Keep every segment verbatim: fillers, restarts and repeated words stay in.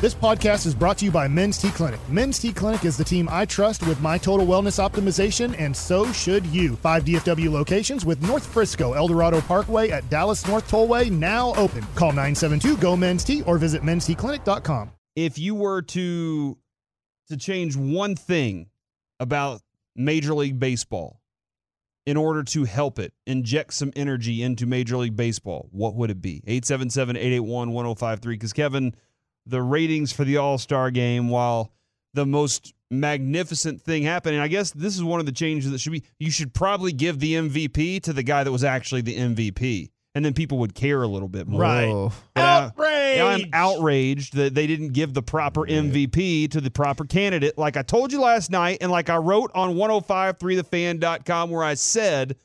This podcast is brought to you by Men's T Clinic. Men's T Clinic is the team I trust with my total wellness optimization, and so should you. Five D F W locations with North Frisco, El Dorado Parkway at Dallas North Tollway now open. Call nine seven two, G O, Men's T or visit mens t clinic dot com. If you were to to change one thing about Major League Baseball in order to help it, inject some energy into Major League Baseball, what would it be? eight seven seven, eight eight one, one oh five three. Because, Kevin, the ratings for the All-Star game, while the most magnificent thing happened, and I guess this is one of the changes that should be, you should probably give the M V P to the guy that was actually the M V P. And then people would care a little bit more. Right. Outrage! Uh, I'm outraged that they didn't give the proper M V P to the proper candidate. Like I told you last night, and like I wrote on ten fifty-three the fan dot com where I said,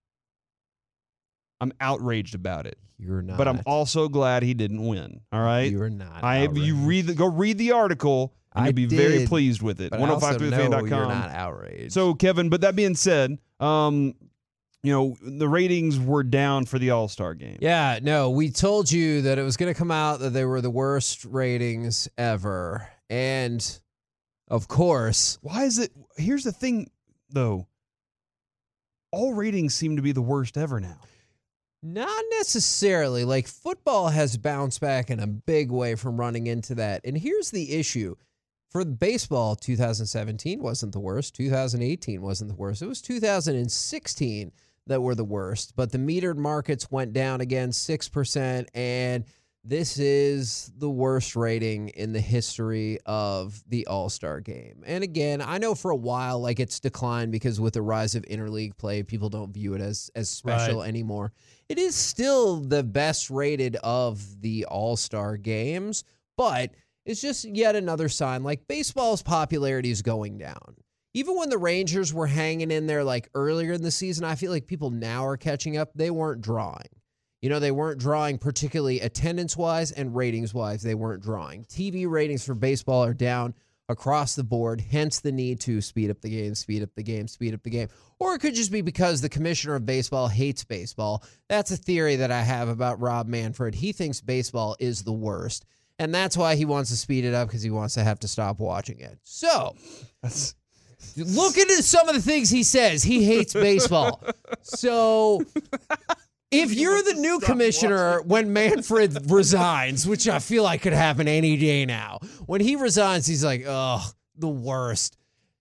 I'm outraged about it. You're not. But I'm also glad he didn't win. All right? You're not. I outraged. You read the, go read the article, and I you'll be did, very pleased with it. But I also ten fifty-three the fan dot com. know you're not outraged. So, Kevin, but that being said, um, you know, the ratings were down for the All-Star game. Yeah, no, we told you that it was going to come out that they were the worst ratings ever. And, of course. Why is it? Here's the thing, though. All ratings seem to be the worst ever now. Not necessarily. Like, football has bounced back in a big way from running into that. And here's the issue. For baseball, two thousand seventeen wasn't the worst. two thousand eighteen wasn't the worst. It was two thousand sixteen that were the worst. But the metered markets went down again six percent, and this is the worst rating in the history of the All-Star game. And again, I know for a while, like, it's declined because with the rise of interleague play, people don't view it as, as special Right. anymore. It is still the best rated of the All-Star games, but it's just yet another sign. Like, baseball's popularity is going down. Even when the Rangers were hanging in there like earlier in the season, I feel like people now are catching up. They weren't drawing. You know, they weren't drawing particularly attendance-wise and ratings-wise. They weren't drawing. T V ratings for baseball are down across the board, hence the need to speed up the game, speed up the game, speed up the game. Or it could just be because the commissioner of baseball hates baseball. That's a theory that I have about Rob Manfred. He thinks baseball is the worst. And that's why he wants to speed it up, because he wants to have to stop watching it. So, That's... look into some of the things he says. He hates baseball. So, if you're the new commissioner when Manfred resigns, which I feel like could happen any day now, when he resigns, he's like, oh, the worst.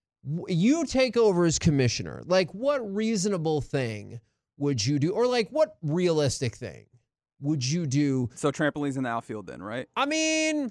You take over as commissioner. Like, what reasonable thing would you do? Or, like, what realistic thing would you do? So trampolines in the outfield then, right? I mean,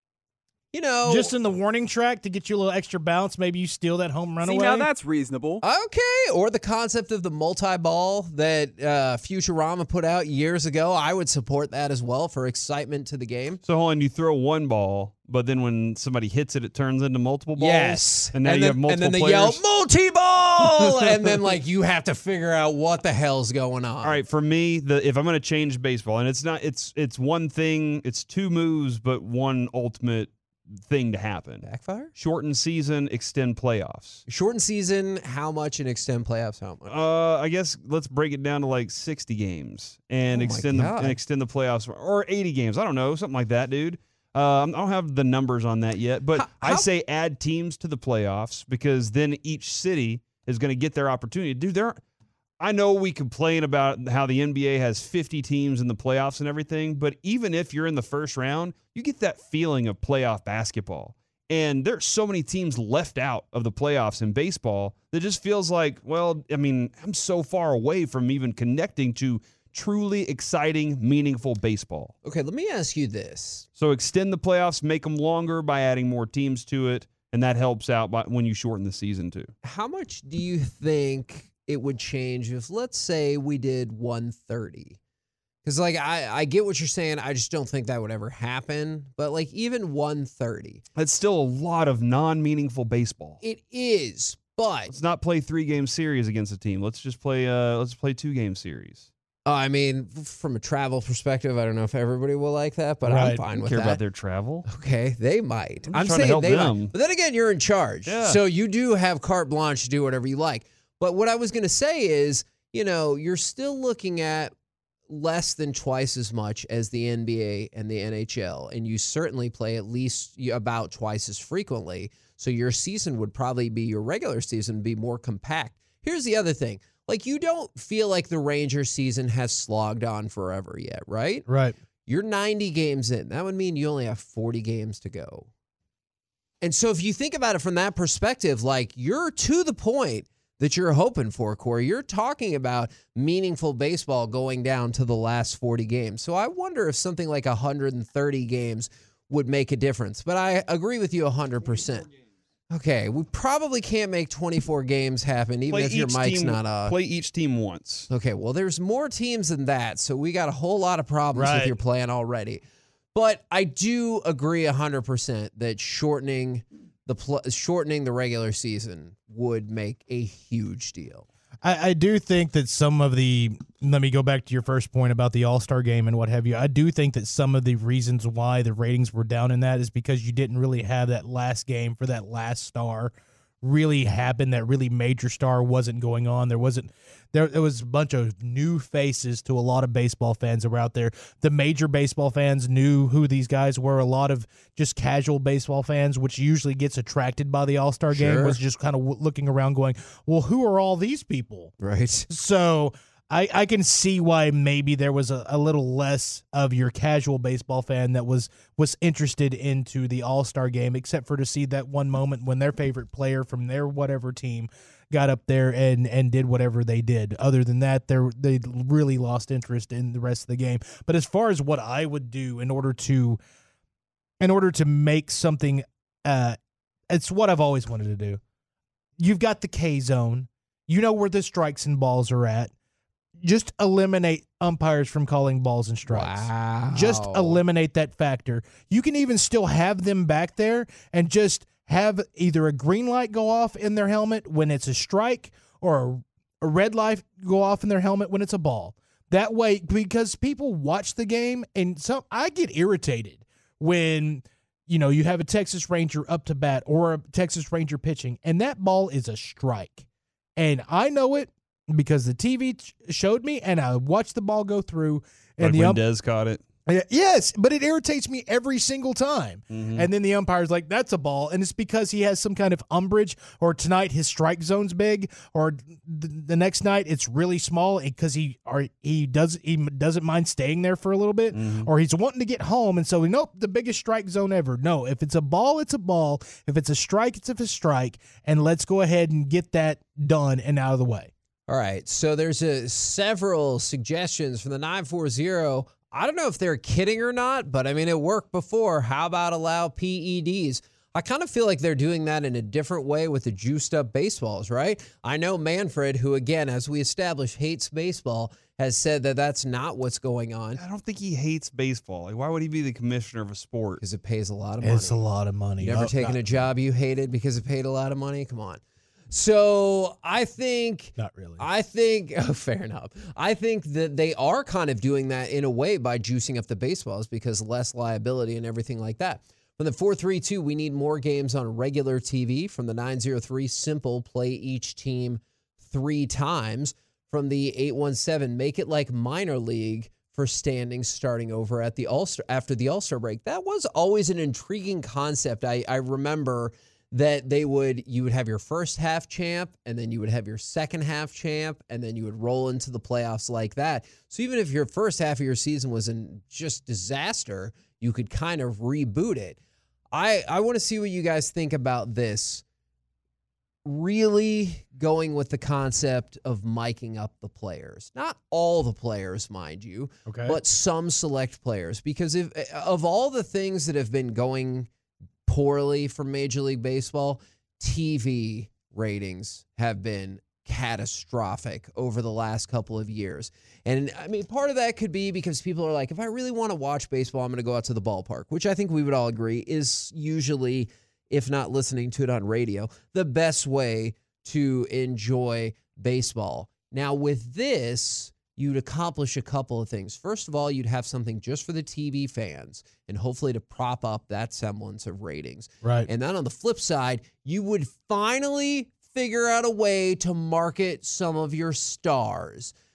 you know. Just in the warning track to get you a little extra bounce, maybe you steal that home run See, away. now that's reasonable. Okay. Or the concept of the multi-ball that uh, Futurama put out years ago. I would support that as well for excitement to the game. So, hold on, you throw one ball, but then when somebody hits it, it turns into multiple balls? Yes. And now and you then, have multiple And then they players? yell, multi-ball! And then, like, you have to figure out what the hell's going on. All right, for me, the if I'm going to change baseball, and it's not, it's it's one thing, it's two moves, but one ultimate thing to happen. Backfire? Shorten season, extend playoffs. Shortened season, how much, and extend playoffs, how much? Uh, I guess let's break it down to like sixty games and Oh my extend the God. and extend the playoffs, or eighty games. I don't know, something like that, dude. Uh, I don't have the numbers on that yet, but How- I how- say add teams to the playoffs, because then each city is going to get their opportunity. Dude, there. I know we complain about how the N B A has fifty teams in the playoffs and everything, but even if you're in the first round, you get that feeling of playoff basketball. And there's so many teams left out of the playoffs in baseball that just feels like, well, I mean, I'm so far away from even connecting to truly exciting, meaningful baseball. Okay, let me ask you this. So extend the playoffs, make them longer by adding more teams to it, and that helps out by, when you shorten the season too. How much do you think it would change if, let's say, we did one thirty? Because, like, I, I get what you're saying. I just don't think that would ever happen. But, like, even one thirty. That's still a lot of non-meaningful baseball. It is, but Let's not play three-game series against a team. Let's just play. Uh, let's play two-game series. uh, I mean, from a travel perspective, I don't know if everybody will like that, but I'm Right. fine Don't with care that. about their travel. Okay, they might. I'm I'm, just trying to saying help they them. might. But then again, you're in charge. Yeah. So you do have carte blanche to do whatever you like. But what I was going to say is, you know, you're still looking at, less than twice as much as the N B A and the N H L, and you certainly play at least about twice as frequently. So your season would probably be, your regular season, be more compact. Here's the other thing. Like, you don't feel like the Rangers season has slogged on forever yet, right? Right. You're ninety games in. That would mean you only have forty games to go. And so if you think about it from that perspective, like, you're to the point that you're hoping for, Corey. You're talking about meaningful baseball going down to the last forty games. So I wonder if something like one hundred thirty games would make a difference. But I agree with you one hundred percent. Okay, we probably can't make twenty-four games happen, even Play if your each mic's team- not uh Play each team once. Okay, well, there's more teams than that, so we got a whole lot of problems with Right. your plan already. But I do agree one hundred percent that shortening the pl- shortening the regular season would make a huge deal. I, I do think that some of the, let me go back to your first point about the All-Star game and what have you. I do think that some of the reasons why the ratings were down in that is because you didn't really have that last game for that last star really happen. That really major star wasn't going on. There wasn't, there, there was a bunch of new faces to a lot of baseball fans that were out there. The major baseball fans knew who these guys were. A lot of just casual baseball fans, which usually gets attracted by the All-Star game, Sure. was just kind of w- looking around going, well, who are all these people? Right. So I, I can see why maybe there was a, a little less of your casual baseball fan that was was interested into the All-Star game, except for to see that one moment when their favorite player from their whatever team got up there and, and did whatever they did. Other than that, they they really lost interest in the rest of the game. But as far as what I would do in order to in order to make something, uh, it's what I've always wanted to do. You've got the K zone. You know where the strikes and balls are at. Just eliminate umpires from calling balls and strikes. Wow. Just eliminate that factor. You can even still have them back there and just have either a green light go off in their helmet when it's a strike or a, a red light go off in their helmet when it's a ball. That way, because people watch the game, and some I get irritated when, you know, you have a Texas Ranger up to bat or a Texas Ranger pitching, and that ball is a strike. And I know it because the T V ch- showed me, and I watched the ball go through. And Like the when ump- Dez caught it. yes, but it irritates me every single time. Mhm. And then the umpire's like, that's a ball. And it's because he has some kind of umbrage, or tonight his strike zone's big, or th- the next night it's really small because he or he does he doesn't mind staying there for a little bit, Mhm. or he's wanting to get home, and so nope, the biggest strike zone ever. No, if it's a ball, it's a ball. If it's a strike, it's a strike. And let's go ahead and get that done and out of the way. All right, so there's a, several suggestions from the nine four zero. I don't know if they're kidding or not, but I mean, it worked before. How about allow P E Ds? I kind of feel like they're doing that in a different way with the juiced up baseballs, right? I know Manfred, who, again, as we established, hates baseball, has said that that's not what's going on I don't think he hates baseball. Like, why would he be the commissioner of a sport? because it pays a lot of money. It's a lot of money. You never Oh, taken not, a job you hated because it paid a lot of money? Come on. So I think Not really. I think, oh, fair enough. I think that they are kind of doing that in a way by juicing up the baseballs because less liability and everything like that. From the four three two, we need more games on regular T V. From the nine zero three, simple, play each team three times. From the eight one seven, make it like minor league for standings starting over at the All-Star after the All-Star break. That was always an intriguing concept. I, I remember that they would, you would have your first half champ, and then you would have your second half champ, and then you would roll into the playoffs like that. So even if your first half of your season was in just disaster, you could kind of reboot it. I, I want to see what you guys think about this. Really going with the concept of miking up the players. Not all the players, mind you, Okay. but some select players. Because if, of all the things that have been going poorly for Major League Baseball, T V ratings have been catastrophic over the last couple of years. And I mean, part of that could be because people are like, if I really want to watch baseball, I'm going to go out to the ballpark, which I think we would all agree is usually, if not listening to it on radio, the best way to enjoy baseball. Now, with this, you'd accomplish a couple of things. First of all, you'd have something just for the T V fans and hopefully to prop up that semblance of ratings. Right. And then on the flip side, you would finally figure out a way to market some of your stars.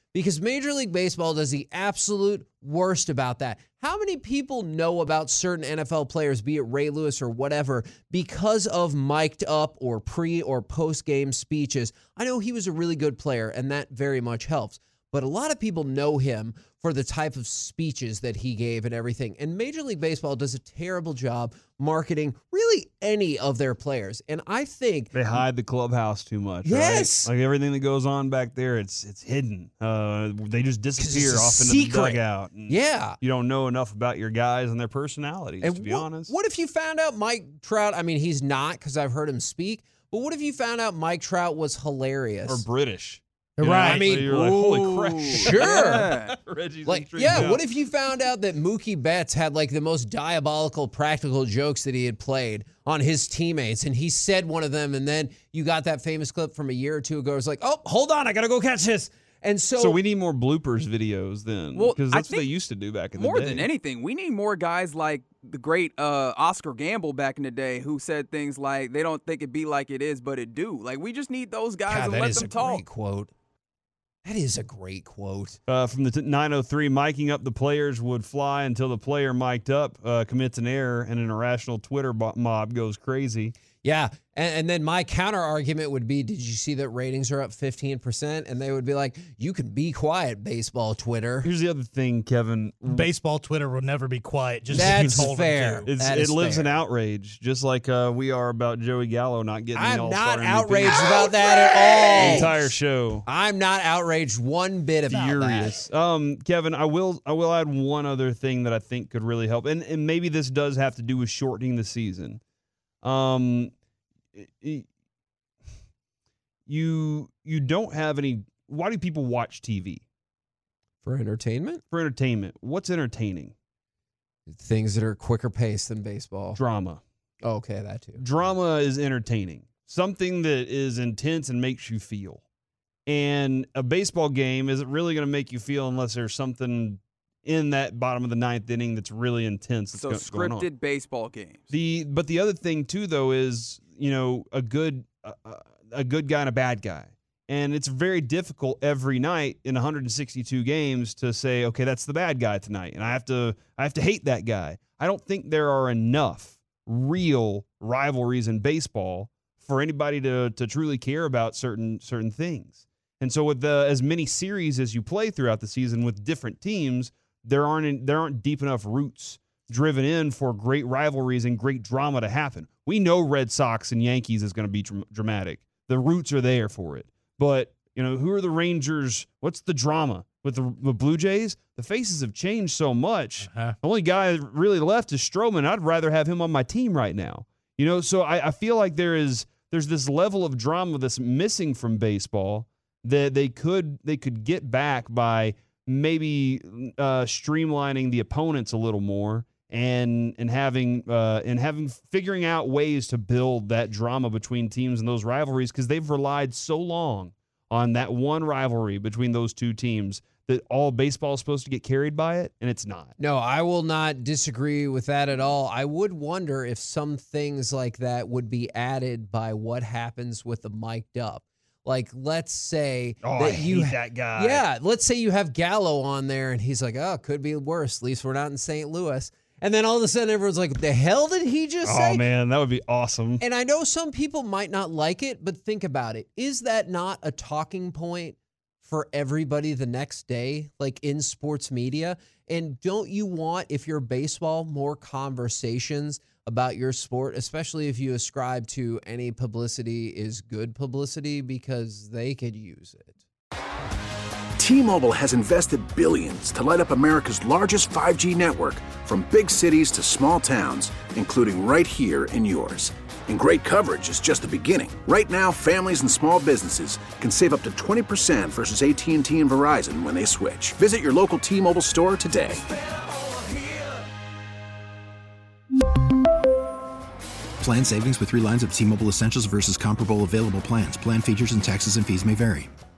because Major League Baseball does the absolute worst about that. How many people know about certain N F L players, be it Ray Lewis or whatever, because of mic'd up or pre or post game speeches? I know he was a really good player, and that very much helps. But a lot of people know him for the type of speeches that he gave and everything. And Major League Baseball does a terrible job marketing really any of their players. And I think they hide the clubhouse too much. Yes. Right? Like everything that goes on back there, it's it's hidden. Uh, they just disappear it's a off into secret. the dugout. And Yeah. You don't know enough about your guys and their personalities, And to be what, honest. What if you found out Mike Trout, I mean, he's not because I've heard him speak, but what if you found out Mike Trout was hilarious? Or British. Right. You know, I mean, so you're like, holy Ooh, crap. Sure. Yeah. Reggie's Like, intrigued yeah, now. what if you found out that Mookie Betts had like the most diabolical practical jokes that he had played on his teammates, and he said one of them, and then you got that famous clip from a year or two ago. It's like, oh, hold on, I got to go catch this. And so, So we need more bloopers videos then, Well, because I that's what they think used to do back in the More day. than anything, we need more guys like the great uh, Oscar Gamble back in the day who said things like, they don't think it be like it is, but it do. Like, we just need those guys God, and that let is them a talk. great quote. That is a great quote. Uh, from the t- nine oh three, miking up the players would fly until the player mic'd up uh, commits an error and an irrational Twitter bo- mob goes crazy. Yeah, and, and then my counter argument would be, did you see that ratings are up fifteen percent? And they would be like, you can be quiet, baseball Twitter. Here's the other thing, Kevin. Baseball Twitter will never be quiet. Just That's if you told them fair. to. It's, That it is lives fair. in outrage, just like uh, we are about Joey Gallo not getting the I'm All-Star not M V P. outraged about that at all. Entire show. I'm not outraged one bit about Furious. Um, Kevin, I will I will add one other thing that I think could really help, and and maybe this does have to do with shortening the season. Um, it- you you don't have any. Why do people watch T V? that. For entertainment? For entertainment. What's entertaining? Things that are quicker paced than baseball. Drama. Oh, okay, that too. Drama is entertaining. Something that is intense and makes you feel. And a baseball game isn't really going to make you feel unless there's something in that bottom of the ninth inning that's really intense. That's So go- going on. scripted baseball games. The but the other thing too though is, you know, a good uh, a good guy and a bad guy. And it's very difficult every night in one hundred sixty-two games to say, okay, that's the bad guy tonight, and I have to I have to hate that guy. I don't think there are enough real rivalries in baseball for anybody to to truly care about certain certain things. And so with the as many series as you play throughout the season with different teams, there aren't there aren't deep enough roots driven in for great rivalries and great drama to happen. We know Red Sox and Yankees is going to be dr- dramatic. The roots are there for it. But, you know, who are the Rangers? What's the drama with the, the Blue Jays? The faces have changed so much. Uh-huh. The only guy really left is Stroman. I'd rather have him on my team right now. You know, so I, I feel like there is there's this level of drama that's missing from baseball that they could they could get back by maybe uh, streamlining the opponents a little more and and having uh, and having figuring out ways to build that drama between teams and those rivalries, because they've relied so long on that one rivalry between those two teams that all baseball is supposed to get carried by it, and it's not. No, I will not disagree with that at all. I would wonder if some things like that would be added by what happens with the mic'd up. Like, let's say Oh, that I you hate that guy. Yeah, let's say you have Gallo on there, and he's like, "Oh, could be worse. At least we're not in Saint Louis." And then all of a sudden, everyone's like, "The hell did he just say?" Oh man, that would be awesome. And I know some people might not like it, but think about it. Is that not a talking point for everybody the next day, like in sports media? And don't you want, if you're baseball, more conversations about your sport, especially if you ascribe to any publicity is good publicity, because they could use it. T-Mobile has invested billions to light up America's largest five G network, from big cities to small towns, including right here in yours. And great coverage is just the beginning. Right now, families and small businesses can save up to twenty percent versus A T and T and Verizon when they switch. Visit your local T-Mobile store today. Plan savings with three lines of T-Mobile Essentials versus comparable available plans. Plan features and taxes and fees may vary.